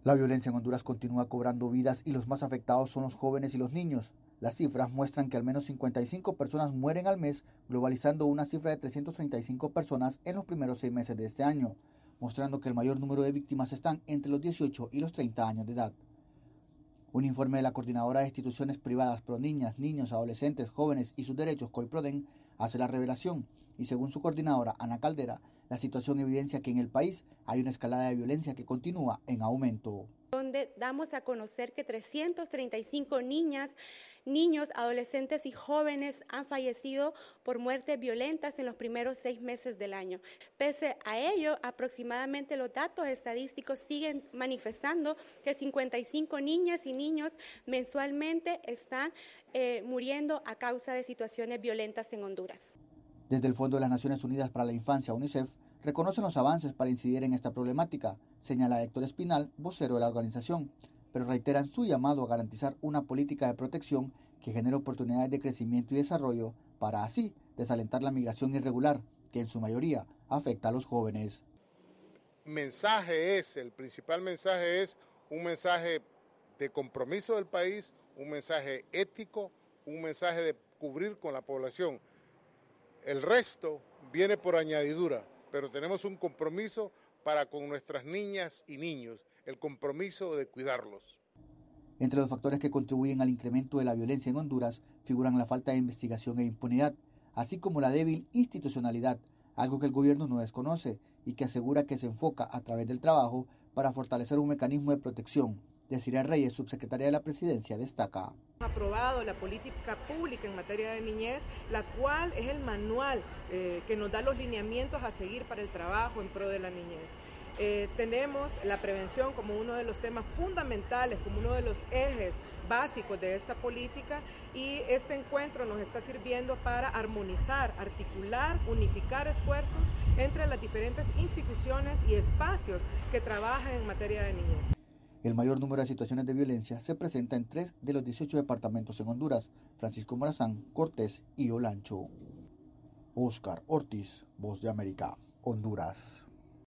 La violencia en Honduras continúa cobrando vidas y los más afectados son los jóvenes y los niños. Las cifras muestran que al menos 55 personas mueren al mes, globalizando una cifra de 335 personas en los primeros 6 meses de este año, mostrando que el mayor número de víctimas están entre los 18 y los 30 años de edad. Un informe de la Coordinadora de Instituciones Privadas Pro Niñas, Niños, Adolescentes, Jóvenes y sus Derechos, COIPRODEN, hace la revelación y según su coordinadora, Ana Caldera, la situación evidencia que en el país hay una escalada de violencia que continúa en aumento. Donde damos a conocer que 335 niñas, niños, adolescentes y jóvenes han fallecido por muertes violentas en los primeros 6 meses del año. Pese a ello, aproximadamente los datos estadísticos siguen manifestando que 55 niñas y niños mensualmente están muriendo a causa de situaciones violentas en Honduras. Desde el Fondo de las Naciones Unidas para la Infancia, UNICEF, reconocen los avances para incidir en esta problemática, señala Héctor Espinal, vocero de la organización, pero reiteran su llamado a garantizar una política de protección que genere oportunidades de crecimiento y desarrollo para así desalentar la migración irregular, que en su mayoría afecta a los jóvenes. El principal mensaje es un mensaje de compromiso del país, un mensaje ético, un mensaje de cubrir con la población. El resto viene por añadidura, pero tenemos un compromiso para con nuestras niñas y niños, el compromiso de cuidarlos. Entre los factores que contribuyen al incremento de la violencia en Honduras figuran la falta de investigación e impunidad, así como la débil institucionalidad, algo que el gobierno no desconoce y que asegura que se enfoca a través del trabajo para fortalecer un mecanismo de protección. Desiree Reyes, subsecretaria de la Presidencia, destaca. Aprobado la política pública en materia de niñez, la cual es el manual que nos da los lineamientos a seguir para el trabajo en pro de la niñez. Tenemos la prevención como uno de los temas fundamentales, como uno de los ejes básicos de esta política, y este encuentro nos está sirviendo para armonizar, articular, unificar esfuerzos entre las diferentes instituciones y espacios que trabajan en materia de niñez. El mayor número de situaciones de violencia se presenta en 3 de los 18 departamentos en Honduras: Francisco Morazán, Cortés y Olancho. Óscar Ortiz, Voz de América, Honduras.